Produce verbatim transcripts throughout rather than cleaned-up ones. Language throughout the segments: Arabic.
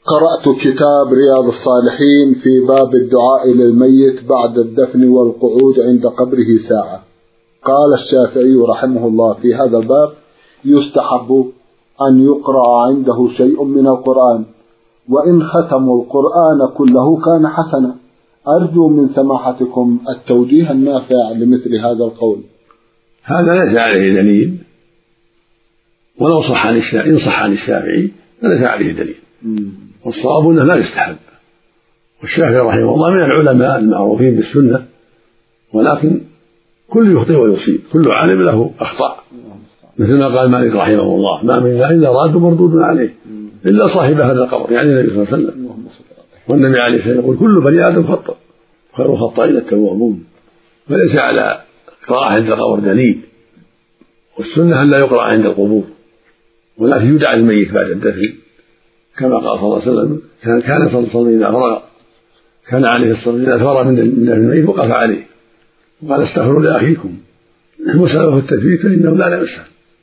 قرأت كتاب رياض الصالحين في باب الدعاء للميت بعد الدفن والقعود عند قبره ساعة. قال الشافعي رحمه الله في هذا الباب: يستحب أن يقرأ عنده شيء من القرآن، وإن ختموا القرآن كله كان حسنا. أرجو من سماحتكم التوجيه النافع لمثل هذا القول. هذا ليس عليه دليل، ولو صح عن الشافعي إن صح عن الشافعي فليس عليه دليل، والصواب أنه لا يستحب. والشافعي رحمه الله من العلماء المعروفين بالسنة، ولكن كل يخطئ ويصيب، كل عالم له أخطاء، مثل ما قال مالك رحمه الله: ما منا إلا راد مردود عليه إلا صاحب هذا القبر، يعني النبي صلى الله عليه وسلم. والنبي عليه الصلاة والسلام يقول: كل بني آدم خطأ، خير الخطائين التوابون. فليس على قراءة عند القبر دليل، والسنة أن لا يقرأ عند القبور، ولكن يدعى الميت بعد الدفن، كما قال صلى الله عليه وسلم: كان كان صلى الله عليه وسلم إذا فرغ كان عليه الصلاة والسلام إذا فرغ من الميت وقف عليه وقال: استغفروا لأخيكم وسأله التثبيت فإنه لا يسهل.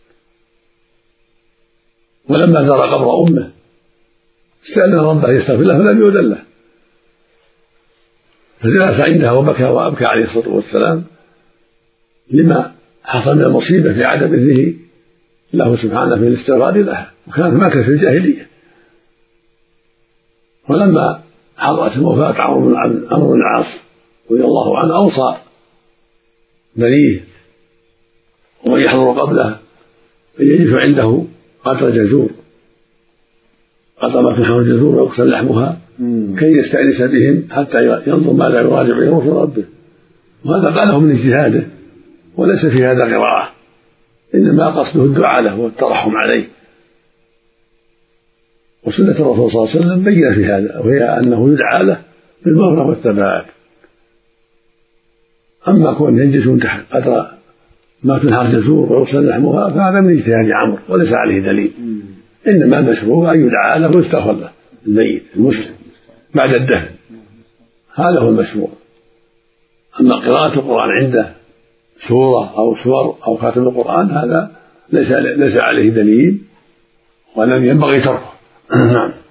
ولما زار قبر أمه استأذن ربه يستغفر له فلم يؤذن له، فجلس عندها وبكى وأبكى عليه الصلاة والسلام لما حصل من المصيبة في عدم إذنه له سبحانه في الاستغفار لها، وكانت ماكثة في الجاهلية. ولما حضرت الوفاة عمرو بن العاص رضي الله عنه أوصى بنيه ومن يحضر قبله أن يجلس عنده قدر جزور، قدر ما تنحر الجزور ويغسل لحمها كي يستأنس بهم حتى ينظر ماذا يراجع به رسول ربه. وهذا قاله من اجتهاده، وليس في هذا قراءة، إنما قصده الدعاء له والترحم عليه. وسنة الرسول صلى الله عليه وسلم بين في هذا، وهي أنه يدعى له بالمغفرة والثبات. أما كون يجلسون تحت قدر ما تنحر جزور ويغسل لحمها فهذا من اجتهاد عمرو وليس عليه دليل، إنما المشروع أن يدعى له ويستغفر له الميت المسلم بعد الدفن، هذا هو المشروع. أما قراءة القرآن عنده سورة أو سور أو خاتم القرآن هذا ليس ليس عليه دليل ولم ينبغي تركه. نعم.